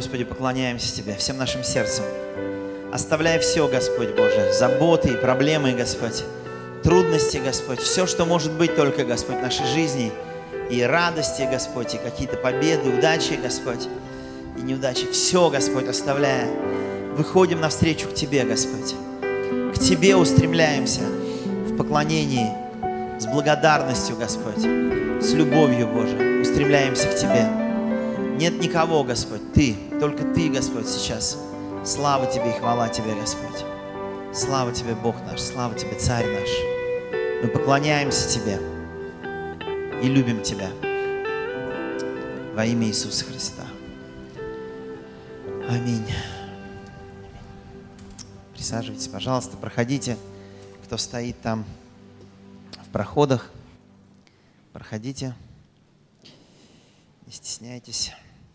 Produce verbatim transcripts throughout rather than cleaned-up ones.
Господи, поклоняемся Тебе всем нашим сердцем. Оставляя все, Господь Боже, заботы и проблемы, Господь, трудности, Господь, все, что может быть только, Господь, в нашей жизни, и радости, Господь, и какие-то победы, удачи, Господь, и неудачи. Все, Господь, оставляя, выходим навстречу к Тебе, Господь. К Тебе устремляемся в поклонении, с благодарностью, Господь, с любовью, Боже, устремляемся к Тебе. Нет никого, Господь, Ты, только Ты, Господь, сейчас. Слава Тебе и хвала Тебе, Господь. Слава Тебе, Бог наш, слава Тебе, Царь наш. Мы поклоняемся Тебе и любим Тебя во имя Иисуса Христа. Аминь. Присаживайтесь, пожалуйста, проходите. Кто стоит там в проходах, проходите. Не стесняйтесь.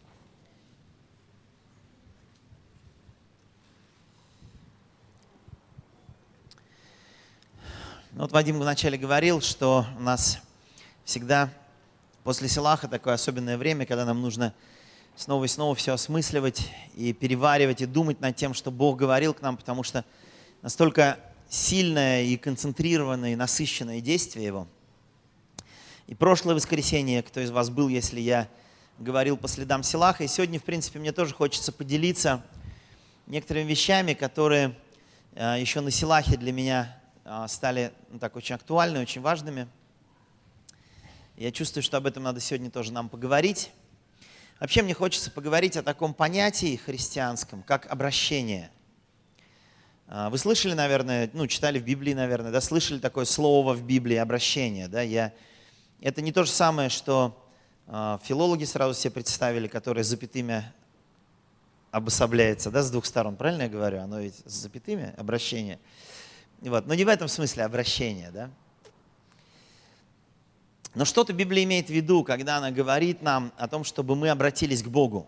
Ну, вот Вадим вначале говорил, что у нас всегда после Селаха такое особенное время, когда нам нужно снова и снова все осмысливать и переваривать, и думать над тем, что Бог говорил к нам, потому что настолько сильное и концентрированное, и насыщенное действие Его. И прошлое воскресенье, кто из вас был, если я говорил по следам Селаха, и сегодня, в принципе, мне тоже хочется поделиться некоторыми вещами, которые еще на Селахе для меня стали ну, так очень актуальны, очень важными. Я чувствую, что об этом надо сегодня тоже нам поговорить. Вообще мне хочется поговорить о таком понятии христианском, как обращение. Вы слышали, наверное, ну, читали в Библии, наверное, да, слышали такое слово в Библии, обращение, да, я... Это не то же самое, что э, филологи сразу себе представили, которые с запятыми обособляется, да, с двух сторон, правильно я говорю? Оно ведь с запятыми, обращение. Вот. Но не в этом смысле обращение, да. Но что-то Библия имеет в виду, когда она говорит нам о том, чтобы мы обратились к Богу.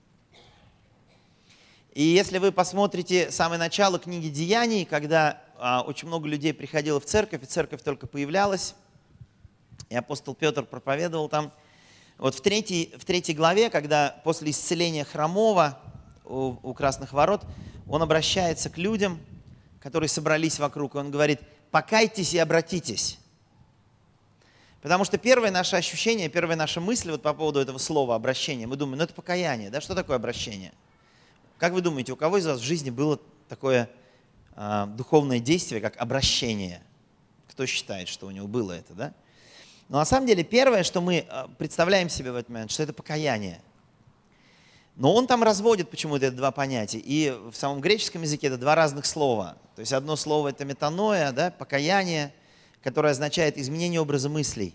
И если вы посмотрите самое начало книги Деяний, когда а, очень много людей приходило в церковь, и церковь только появлялась, и апостол Петр проповедовал там, вот в третьей, в третьей главе, когда после исцеления хромого у, у Красных ворот, он обращается к людям, которые собрались вокруг, и он говорит: покайтесь и обратитесь. Потому что первое наше ощущение, первая наша мысль вот по поводу этого слова обращение, мы думаем, ну это покаяние, да, что такое обращение? Как вы думаете, у кого из вас в жизни было такое э, духовное действие, как обращение? Кто считает, что у него было это, да? Но на самом деле первое, что мы представляем себе в этот момент, что это покаяние. Но он там разводит почему-то это два понятия. И в самом греческом языке это два разных слова. То есть одно слово это метаноя, да, покаяние, которое означает изменение образа мыслей.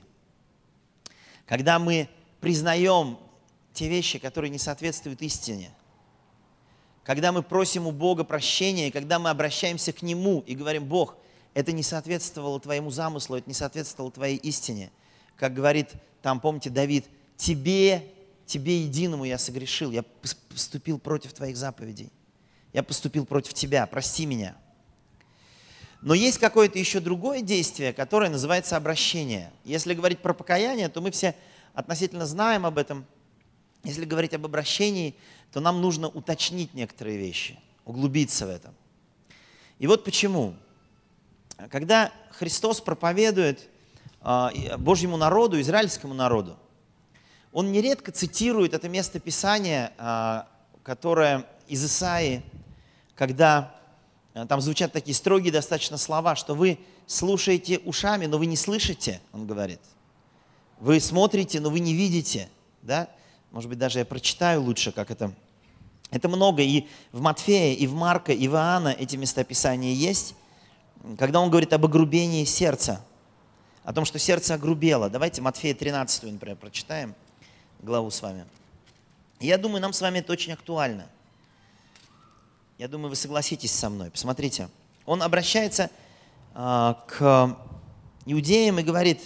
Когда мы признаем те вещи, которые не соответствуют истине. Когда мы просим у Бога прощения, когда мы обращаемся к Нему и говорим: Бог, это не соответствовало Твоему замыслу, это не соответствовало Твоей истине. Как говорит там, помните, Давид: Тебе, Тебе единому я согрешил, я поступил против Твоих заповедей, я поступил против Тебя, прости меня. Но есть какое-то еще другое действие, которое называется обращение. Если говорить про покаяние, то мы все относительно знаем об этом. Если говорить об обращении, то нам нужно уточнить некоторые вещи, углубиться в это. И вот почему. Когда Христос проповедует Божьему народу, израильскому народу, Он нередко цитирует это место Писания, которое из Исаии, когда там звучат такие строгие достаточно слова, что вы слушаете ушами, но вы не слышите, он говорит. Вы смотрите, но вы не видите. Да? Может быть, даже я прочитаю лучше, как это. Это много. И в Матфея, и в Марка, и в Иоанна эти места Писания есть. Когда он говорит об огрубении сердца, о том, что сердце огрубело. Давайте Матфея тринадцатую, например, прочитаем главу с вами. Я думаю, нам с вами это очень актуально. Я думаю, вы согласитесь со мной. Посмотрите. Он обращается э, к иудеям и говорит: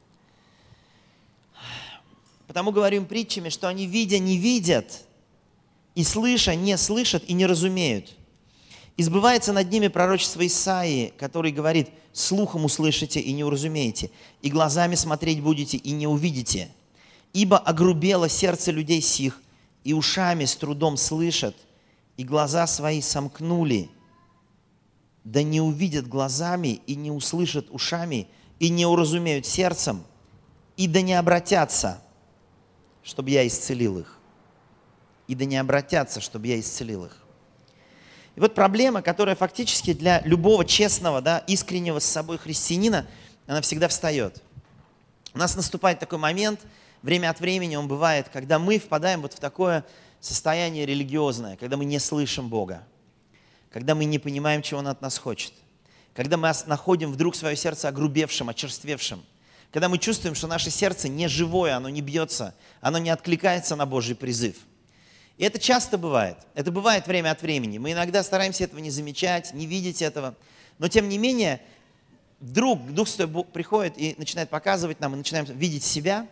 потому говорю им притчами, что они, видя, не видят, и слыша, не слышат и не разумеют. И сбывается над ними пророчество Исаии, который говорит: слухом услышите и не уразумеете, и глазами смотреть будете и не увидите. Ибо огрубело сердце людей сих, и ушами с трудом слышат, и глаза свои сомкнули, да не увидят глазами, и не услышат ушами, и не уразумеют сердцем, и да не обратятся, чтобы я исцелил их. И да не обратятся, чтобы я исцелил их. И вот проблема, которая фактически для любого честного, да, искреннего с собой христианина, она всегда встает. У нас наступает такой момент, время от времени он бывает, когда мы впадаем вот в такое состояние религиозное, когда мы не слышим Бога, когда мы не понимаем, чего Он от нас хочет, когда мы находим вдруг свое сердце огрубевшим, очерствевшим, когда мы чувствуем, что наше сердце не живое, оно не бьется, оно не откликается на Божий призыв. И это часто бывает. Это бывает время от времени. Мы иногда стараемся этого не замечать, не видеть этого. Но тем не менее, вдруг Дух Святой приходит и начинает показывать нам, мы начинаем видеть себя,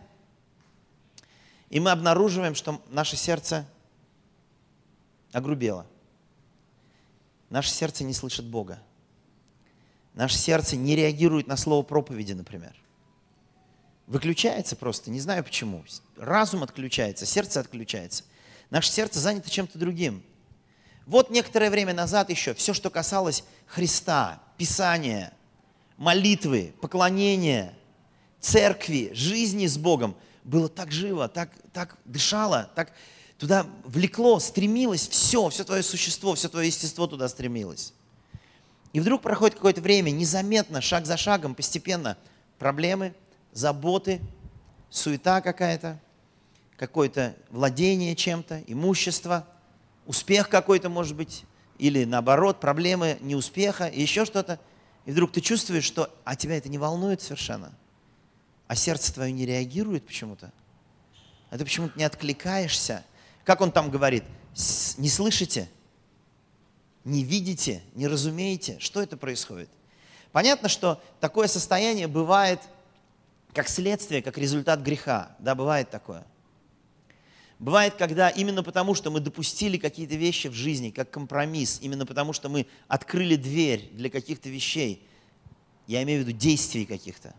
и мы обнаруживаем, что наше сердце огрубело. Наше сердце не слышит Бога. Наше сердце не реагирует на слово проповеди, например. Выключается просто, не знаю почему. Разум отключается, сердце отключается. Наше сердце занято чем-то другим. Вот некоторое время назад еще все, что касалось Христа, Писания, молитвы, поклонения, церкви, жизни с Богом, было так живо, так, так дышало, так туда влекло, стремилось все, все твое существо, все твое естество туда стремилось. И вдруг проходит какое-то время, незаметно, шаг за шагом, постепенно проблемы, заботы, суета какая-то, какое-то владение чем-то, имущество, успех какой-то, может быть, или наоборот, проблемы неуспеха, и еще что-то. И вдруг ты чувствуешь, что а тебя это не волнует совершенно, а сердце твое не реагирует почему-то, а ты почему-то не откликаешься. Как он там говорит? Не слышите, не видите, не разумеете, что это происходит? Понятно, что такое состояние бывает как следствие, как результат греха. Да, бывает такое. Бывает, когда именно потому, что мы допустили какие-то вещи в жизни, как компромисс, именно потому, что мы открыли дверь для каких-то вещей, я имею в виду действий каких-то,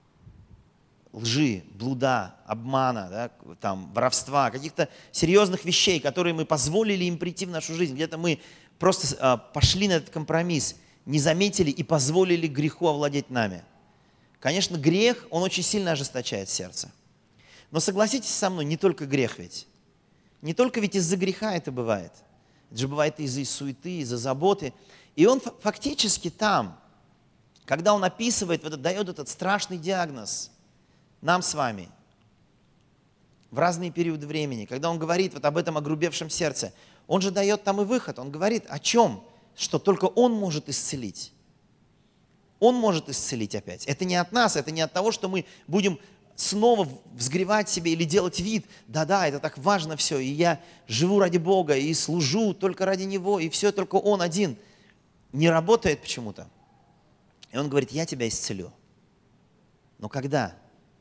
лжи, блуда, обмана, да, там, воровства, каких-то серьезных вещей, которые мы позволили им прийти в нашу жизнь, где-то мы просто а, пошли на этот компромисс, не заметили и позволили греху овладеть нами. Конечно, грех, он очень сильно ожесточает сердце. Но согласитесь со мной, не только грех ведь. Не только ведь из-за греха это бывает. Это же бывает из-за суеты, из-за заботы. И он фактически там, когда он описывает, дает этот страшный диагноз нам с вами в разные периоды времени, когда он говорит вот об этом огрубевшем сердце, он же дает там и выход. Он говорит о чем? Что только он может исцелить. Он может исцелить опять. Это не от нас, это не от того, что мы будем снова взгревать себе или делать вид, да-да, это так важно все, и я живу ради Бога, и служу только ради Него, и все только Он один. Не работает почему-то. И Он говорит, я тебя исцелю. Но когда?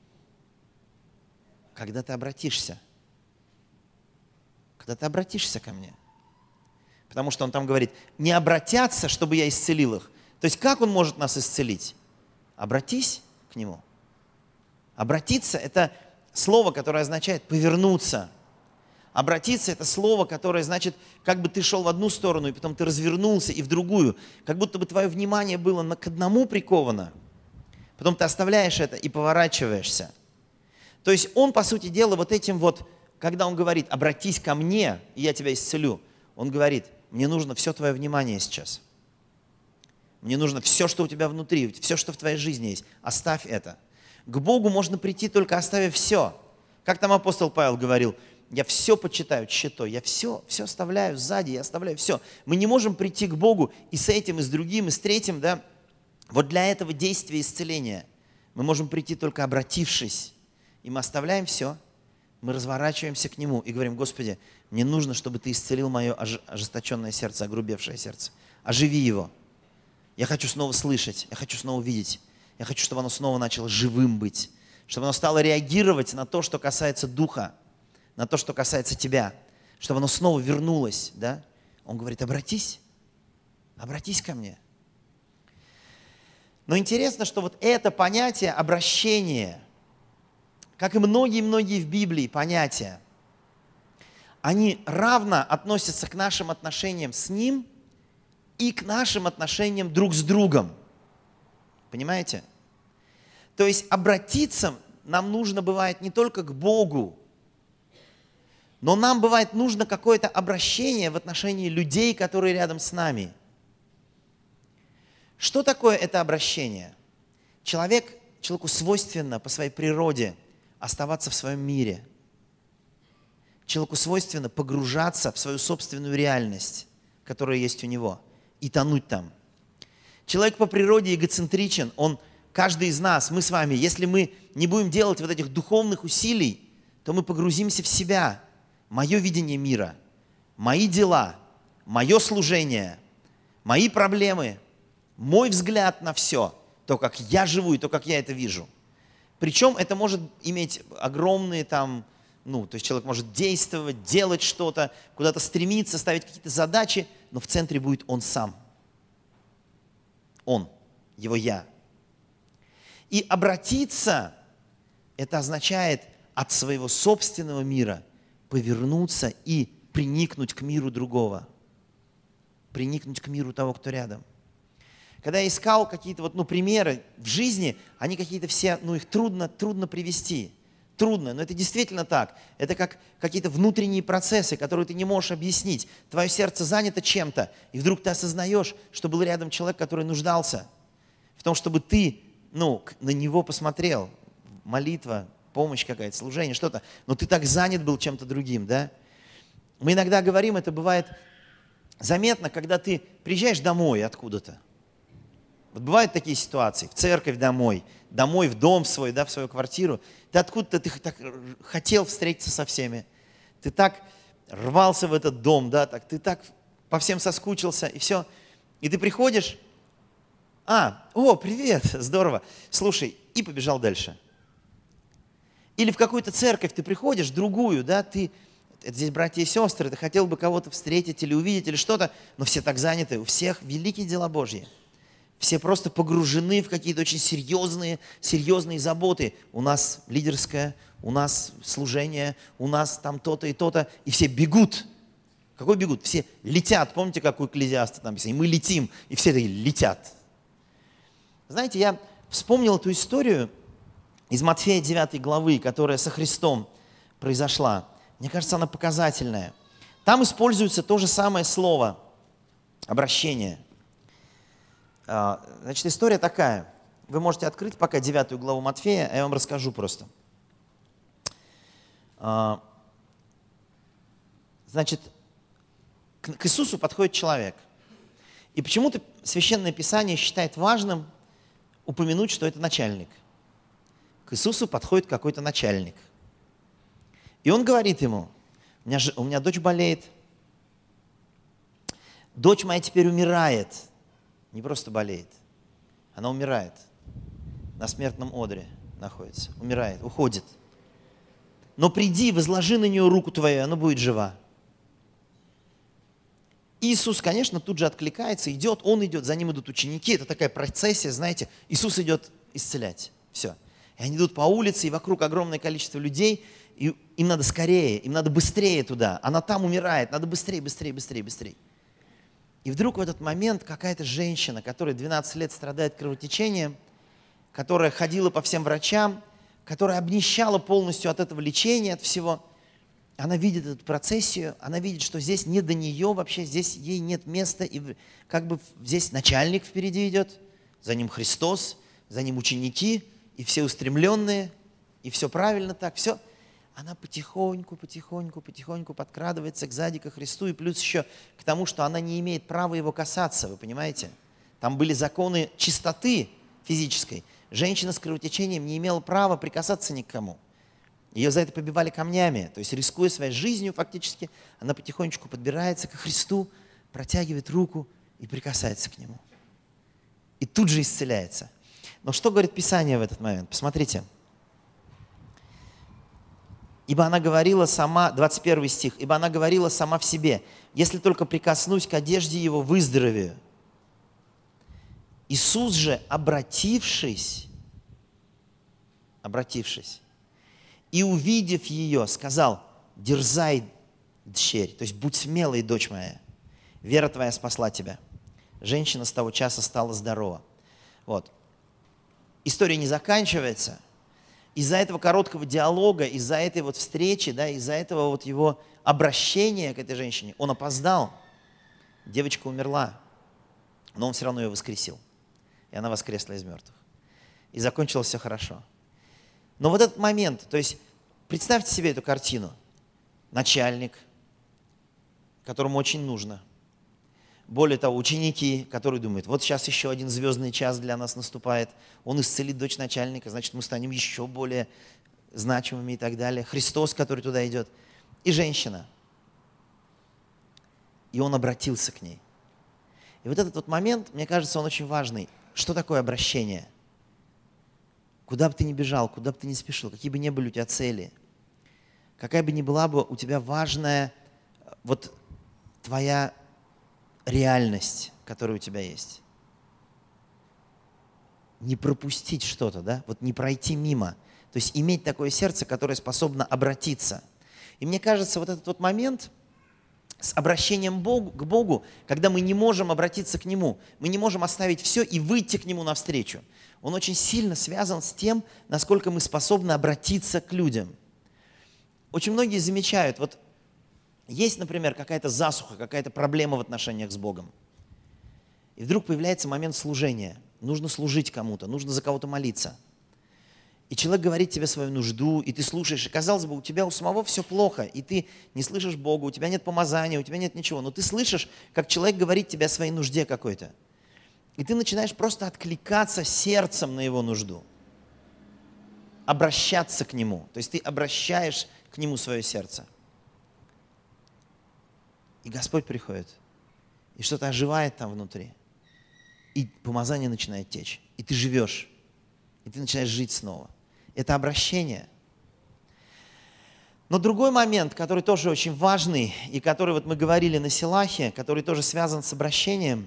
Когда ты обратишься. Когда ты обратишься ко мне. Потому что Он там говорит, не обратятся, чтобы я исцелил их. То есть как Он может нас исцелить? Обратись к Нему. Обратиться – это слово, которое означает повернуться. Обратиться – это слово, которое значит, как бы ты шел в одну сторону, и потом ты развернулся и в другую. Как будто бы твое внимание было к одному приковано. Потом ты оставляешь это и поворачиваешься. То есть он, по сути дела, вот этим вот, когда он говорит, обратись ко мне, и я тебя исцелю, он говорит, мне нужно все твое внимание сейчас. Мне нужно все, что у тебя внутри, все, что в твоей жизни есть. Оставь это. К Богу можно прийти, только оставив все. Как там апостол Павел говорил, я все почитаю тщетой, я все, все оставляю сзади, я оставляю все. Мы не можем прийти к Богу и с этим, и с другим, и с третьим, да. Вот для этого действия исцеления мы можем прийти только обратившись. И мы оставляем все, мы разворачиваемся к Нему и говорим, Господи, мне нужно, чтобы Ты исцелил мое ожесточенное сердце, огрубевшее сердце. Оживи его. Я хочу снова слышать, я хочу снова видеть. Я хочу, чтобы оно снова начало живым быть, чтобы оно стало реагировать на то, что касается Духа, на то, что касается тебя, чтобы оно снова вернулось. Да? Он говорит, обратись, обратись ко мне. Но интересно, что вот это понятие обращения, как и многие-многие в Библии понятия, они равно относятся к нашим отношениям с Ним и к нашим отношениям друг с другом. Понимаете? То есть обратиться нам нужно бывает не только к Богу, но нам бывает нужно какое-то обращение в отношении людей, которые рядом с нами. Что такое это обращение? Человек, человеку свойственно по своей природе оставаться в своем мире. Человеку свойственно погружаться в свою собственную реальность, которая есть у него, и тонуть там. Человек по природе эгоцентричен, он, каждый из нас, мы с вами, если мы не будем делать вот этих духовных усилий, то мы погрузимся в себя. Мое видение мира, мои дела, мое служение, мои проблемы, мой взгляд на все, то, как я живу и то, как я это вижу. Причем это может иметь огромные там, ну, то есть человек может действовать, делать что-то, куда-то стремиться, ставить какие-то задачи, но в центре будет он сам. Он, его я. И обратиться, это означает от своего собственного мира повернуться и приникнуть к миру другого. Приникнуть к миру того, кто рядом. Когда я искал какие-то вот, ну, примеры в жизни, они какие-то все, ну, их трудно, трудно привести. Трудно, но это действительно так. Это как какие-то внутренние процессы, которые ты не можешь объяснить. Твое сердце занято чем-то, и вдруг ты осознаешь, что был рядом человек, который нуждался в том, чтобы ты, ну, на него посмотрел. Молитва, помощь какая-то, служение, что-то. Но ты так занят был чем-то другим, да? Мы иногда говорим, это бывает заметно, когда ты приезжаешь домой откуда-то. Вот бывают такие ситуации, в церковь домой, домой в дом свой, да, в свою квартиру. Ты откуда-то ты так хотел встретиться со всеми. Ты так рвался в этот дом, да, так, ты так по всем соскучился, и все. И ты приходишь, а, о, привет, здорово, слушай, и побежал дальше. Или в какую-то церковь ты приходишь, другую, да, ты, это здесь братья и сестры, ты хотел бы кого-то встретить или увидеть, или что-то, но все так заняты, у всех великие дела Божьи. Все просто погружены в какие-то очень серьезные, серьезные заботы. У нас лидерское, у нас служение, у нас там то-то и то-то, и все бегут. Какой бегут? Все летят. Помните, как у Экклезиаста там писано? И мы летим, и все такие летят. Знаете, я вспомнил эту историю из Матфея девятой главы, которая со Христом произошла. Мне кажется, она показательная. Там используется то же самое слово обращение. Значит, история такая. Вы можете открыть пока девятую главу Матфея, а я вам расскажу просто. Значит, к Иисусу подходит человек. И почему-то Священное Писание считает важным упомянуть, что это начальник. К Иисусу подходит какой-то начальник. И он говорит ему, у меня, у меня дочь болеет, дочь моя теперь умирает. Не просто болеет, она умирает, на смертном одре находится, умирает, уходит. Но приди, возложи на нее руку твою, она будет жива. Иисус, конечно, тут же откликается, идет, он идет, за ним идут ученики, это такая процессия, знаете, Иисус идет исцелять, все. И они идут по улице, и вокруг огромное количество людей, и им надо скорее, им надо быстрее туда, она там умирает, надо быстрее, быстрее, быстрее, быстрее. И вдруг в этот момент какая-то женщина, которая двенадцать лет страдает кровотечением, которая ходила по всем врачам, которая обнищала полностью от этого лечения, от всего, она видит эту процессию, она видит, что здесь не до нее вообще, здесь ей нет места, и как бы здесь начальник впереди идет, за ним Христос, за ним ученики, и все устремленные, и все правильно так, все. Она потихоньку, потихоньку, потихоньку подкрадывается сзади ко Христу, и плюс еще к тому, что она не имеет права его касаться, вы понимаете? Там были законы чистоты физической. Женщина с кровотечением не имела права прикасаться ни к кому. Ее за это побивали камнями, то есть рискуя своей жизнью фактически, она потихонечку подбирается ко Христу, протягивает руку и прикасается к Нему. И тут же исцеляется. Но что говорит Писание в этот момент? Посмотрите. Ибо она говорила сама, двадцать первый стих, ибо она говорила сама в себе, если только прикоснусь к одежде его, выздоровею. Иисус же, обратившись, обратившись и увидев ее, сказал, дерзай, дщерь. То есть будь смелой, дочь моя. Вера твоя спасла тебя. Женщина с того часа стала здорова. Вот. История не заканчивается. Из-за этого короткого диалога, из-за этой вот встречи, да, из-за этого вот его обращения к этой женщине, он опоздал. Девочка умерла, но он все равно ее воскресил. И она воскресла из мертвых. И закончилось все хорошо. Но вот этот момент, то есть представьте себе эту картину. Начальник, которому очень нужно. Более того, ученики, которые думают, вот сейчас еще один звездный час для нас наступает, он исцелит дочь начальника, значит, мы станем еще более значимыми и так далее. Христос, который туда идет. И женщина. И он обратился к ней. И вот этот вот момент, мне кажется, он очень важный. Что такое обращение? Куда бы ты ни бежал, куда бы ты ни спешил, какие бы ни были у тебя цели, какая бы ни была бы у тебя важная вот твоя реальность, которая у тебя есть. Не пропустить что-то, да? Вот не пройти мимо. То есть иметь такое сердце, которое способно обратиться. И мне кажется, вот этот вот момент с обращением Богу, к Богу, когда мы не можем обратиться к Нему, мы не можем оставить все и выйти к Нему навстречу. Он очень сильно связан с тем, насколько мы способны обратиться к людям. Очень многие замечают, вот есть, например, какая-то засуха, какая-то проблема в отношениях с Богом. И вдруг появляется момент служения. Нужно служить кому-то, нужно за кого-то молиться. И человек говорит тебе свою нужду, и ты слушаешь, и казалось бы, у тебя у самого все плохо, и ты не слышишь Бога, у тебя нет помазания, у тебя нет ничего, но ты слышишь, как человек говорит тебе о своей нужде какой-то. И ты начинаешь просто откликаться сердцем на его нужду, обращаться к нему. То есть ты обращаешь к нему свое сердце. И Господь приходит, и что-то оживает там внутри, и помазание начинает течь, и ты живешь, и ты начинаешь жить снова. Это обращение. Но другой момент, который тоже очень важный, и который вот мы говорили на Силахе, который тоже связан с обращением,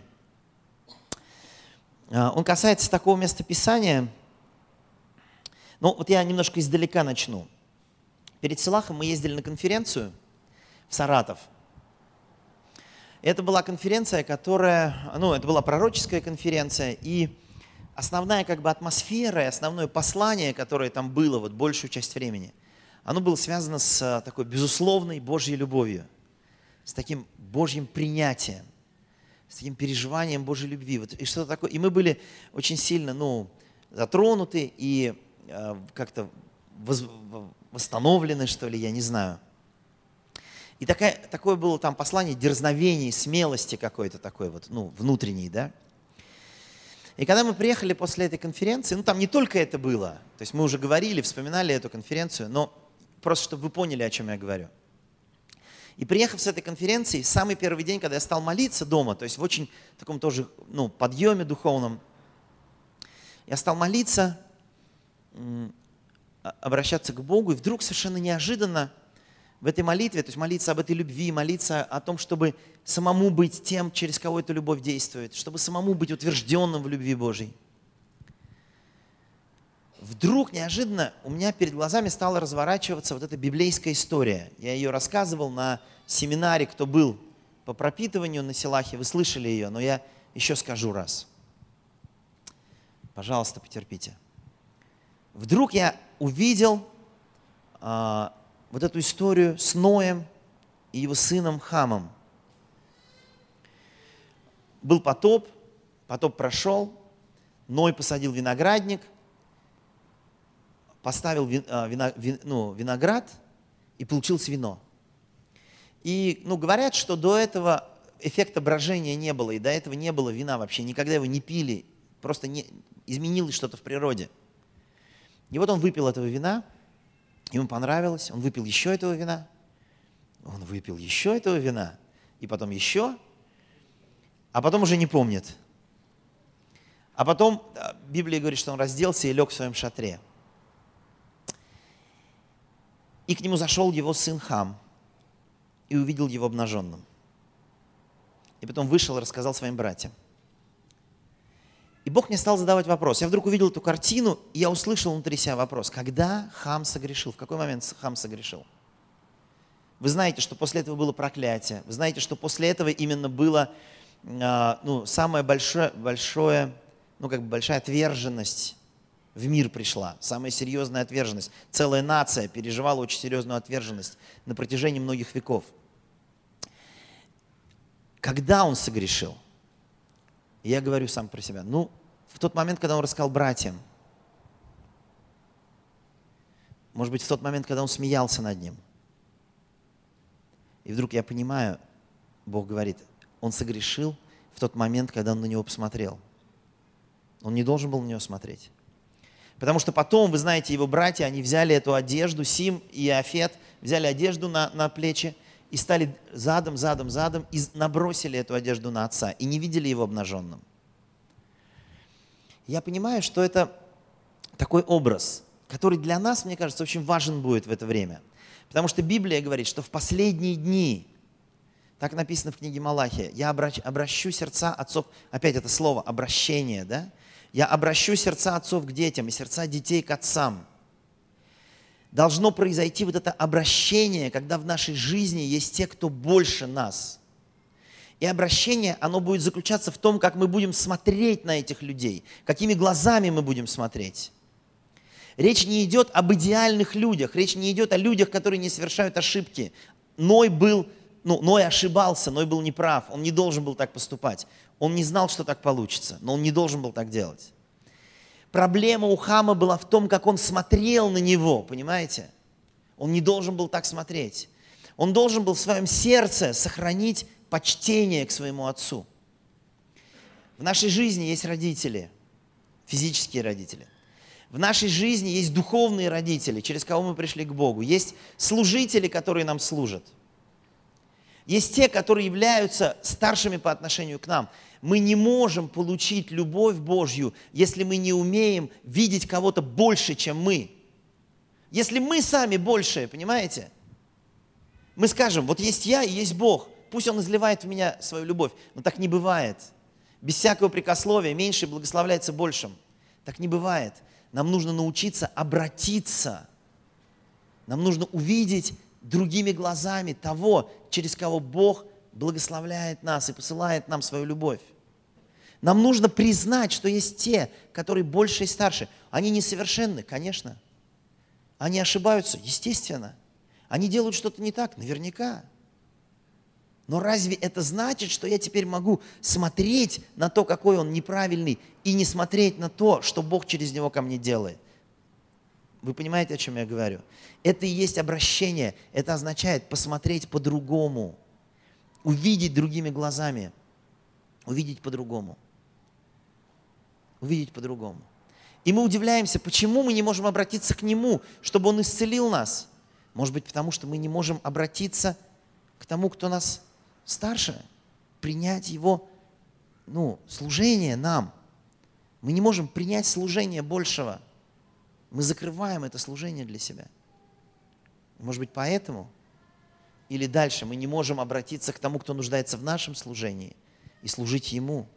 он касается такого местописания. Ну, вот я немножко издалека начну. Перед Силахом мы ездили на конференцию в Саратов. Это была конференция, которая, ну, это была пророческая конференция, и основная как бы атмосфера и основное послание, которое там было вот большую часть времени, оно было связано с такой безусловной Божьей любовью, с таким Божьим принятием, с таким переживанием Божьей любви. Вот, и что такое? И мы были очень сильно, ну, затронуты и э, как-то воз, восстановлены, что ли, я не знаю. И такая, такое было там послание дерзновений, смелости какой-то такой вот, ну, внутренней, да. И когда мы приехали после этой конференции, ну, там не только это было, то есть мы уже говорили, вспоминали эту конференцию, но просто, чтобы вы поняли, о чем я говорю. И приехав с этой конференции, самый первый день, когда я стал молиться дома, то есть в очень таком тоже, ну, подъеме духовном, я стал молиться, обращаться к Богу, и вдруг совершенно неожиданно в этой молитве, то есть молиться об этой любви, молиться о том, чтобы самому быть тем, через кого эта любовь действует, чтобы самому быть утвержденным в любви Божьей. Вдруг неожиданно у меня перед глазами стала разворачиваться вот эта библейская история. Я ее рассказывал на семинаре, кто был по пропитыванию на Силахе, вы слышали ее, но я еще скажу раз. Пожалуйста, потерпите. Вдруг я увидел а, вот эту историю с Ноем и его сыном Хамом. Был потоп, потоп прошел, Ной посадил виноградник, поставил вино, вин, ну, виноград, и получилось вино. И ну, говорят, что до этого эффекта брожения не было, и до этого не было вина вообще, никогда его не пили, просто не, изменилось что-то в природе. И вот он выпил этого вина, ему понравилось, он выпил еще этого вина, он выпил еще этого вина, и потом еще, а потом уже не помнит. А потом Библия говорит, что он разделся и лег в своем шатре. И к нему зашел его сын Хам и увидел его обнаженным. И потом вышел и рассказал своим братьям. И Бог мне стал задавать вопрос. Я вдруг увидел эту картину, и я услышал внутри себя вопрос. Когда Хам согрешил? В какой момент Хам согрешил? Вы знаете, что после этого было проклятие. Вы знаете, что после этого именно было э, ну, самое большое, большое, ну как бы большая отверженность в мир пришла. Самая серьезная отверженность. Целая нация переживала очень серьезную отверженность на протяжении многих веков. Когда он согрешил? Я говорю сам про себя. Ну, в тот момент, когда он рассказал братьям. Может быть, в тот момент, когда он смеялся над ним. И вдруг я понимаю, Бог говорит, он согрешил в тот момент, когда он на него посмотрел. Он не должен был на него смотреть. Потому что потом, вы знаете, его братья, они взяли эту одежду, Сим и Афет, взяли одежду на, на плечи и стали задом, задом, задом, и набросили эту одежду на отца, и не видели его обнаженным. Я понимаю, что это такой образ, который для нас, мне кажется, очень важен будет в это время. Потому что Библия говорит, что в последние дни, так написано в книге Малахия, я обращу, обращу сердца отцов, опять это слово, обращение, да? Я обращу сердца отцов к детям и сердца детей к отцам. Должно произойти вот это обращение, когда в нашей жизни есть те, кто больше нас. И обращение, оно будет заключаться в том, как мы будем смотреть на этих людей, какими глазами мы будем смотреть. Речь не идет об идеальных людях, речь не идет о людях, которые не совершают ошибки. Ной был, ну, Ной ошибался, Ной был неправ, он не должен был так поступать. Он не знал, что так получится, но он не должен был так делать. Проблема у Хама была в том, как он смотрел на него, понимаете? Он не должен был так смотреть. Он должен был в своем сердце сохранить почтение к своему отцу. В нашей жизни есть родители, физические родители. В нашей жизни есть духовные родители, через кого мы пришли к Богу. Есть служители, которые нам служат. Есть те, которые являются старшими по отношению к нам. Мы не можем получить любовь Божью, если мы не умеем видеть кого-то больше, чем мы. Если мы сами большие, понимаете? Мы скажем, вот есть я и есть Бог, пусть Он изливает в меня свою любовь. Но так не бывает. Без всякого прикословия меньший благословляется большим. Так не бывает. Нам нужно научиться обратиться. Нам нужно увидеть другими глазами того, через кого Бог благословляет нас и посылает нам свою любовь. Нам нужно признать, что есть те, которые больше и старше. Они несовершенны, конечно. Они ошибаются, естественно. Они делают что-то не так, наверняка. Но разве это значит, что я теперь могу смотреть на то, какой он неправильный, и не смотреть на то, что Бог через него ко мне делает? Вы понимаете, о чем я говорю? Это и есть обращение. Это означает посмотреть по-другому, увидеть другими глазами, увидеть по-другому, увидеть по-другому. И мы удивляемся, почему мы не можем обратиться к Нему, чтобы Он исцелил нас. Может быть, потому что мы не можем обратиться к тому, кто нас старше, принять Его ну, служение нам. Мы не можем принять служение большего. Мы закрываем это служение для себя. Может быть, поэтому или дальше мы не можем обратиться к тому, кто нуждается в нашем служении, и служить Ему.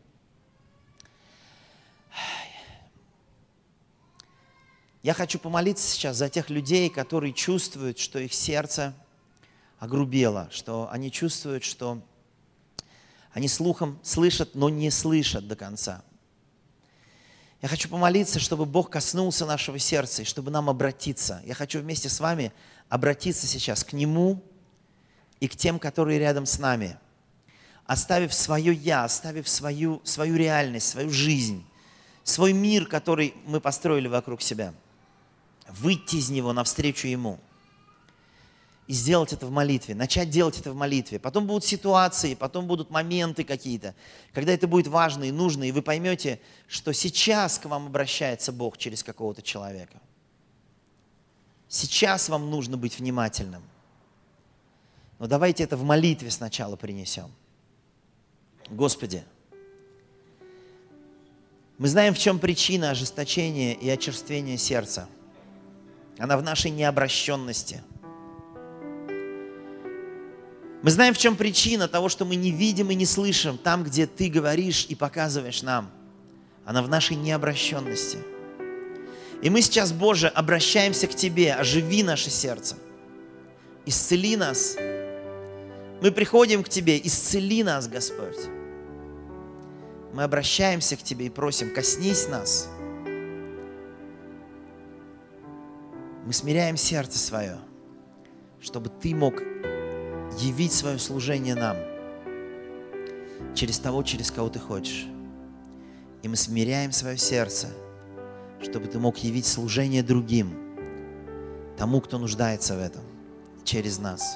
Я хочу помолиться сейчас за тех людей, которые чувствуют, что их сердце огрубело, что они чувствуют, что они слухом слышат, но не слышат до конца. Я хочу помолиться, чтобы Бог коснулся нашего сердца, и чтобы нам обратиться. Я хочу вместе с вами обратиться сейчас к Нему и к тем, которые рядом с нами, оставив свое «я», оставив свою, свою реальность, свою жизнь, свой мир, который мы построили вокруг себя, выйти из него навстречу Ему и сделать это в молитве, начать делать это в молитве. Потом будут ситуации, потом будут моменты какие-то, когда это будет важно и нужно, и вы поймете, что сейчас к вам обращается Бог через какого-то человека. Сейчас вам нужно быть внимательным. Но давайте это в молитве сначала принесем. Господи, мы знаем, в чем причина ожесточения и очерствения сердца. Она в нашей необращенности. Мы знаем, в чем причина того, что мы не видим и не слышим там, где Ты говоришь и показываешь нам. Она в нашей необращенности. И мы сейчас, Боже, обращаемся к Тебе, оживи наше сердце. исцели нас. Мы приходим к Тебе, исцели нас, Господь. Мы обращаемся к Тебе и просим, коснись нас. Мы смиряем сердце свое, чтобы Ты мог явить свое служение нам через того, через кого Ты хочешь. И мы смиряем свое сердце, чтобы Ты мог явить служение другим, тому, кто нуждается в этом, через нас.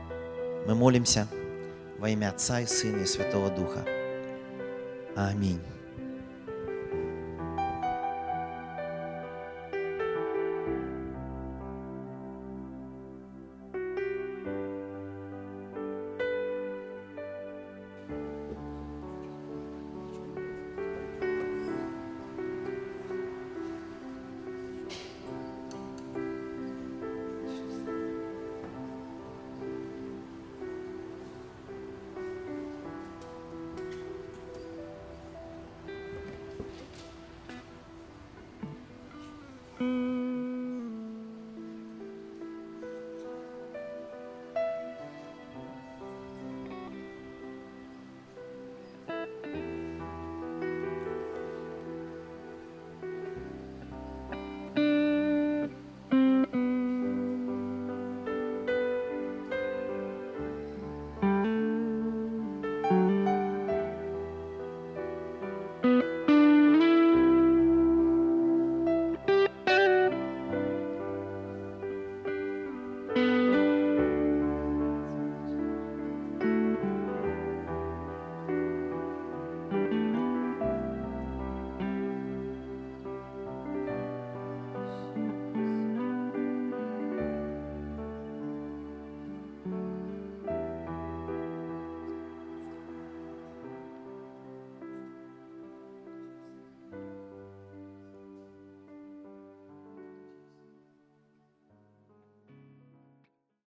Мы молимся во имя Отца и Сына и Святого Духа. Аминь.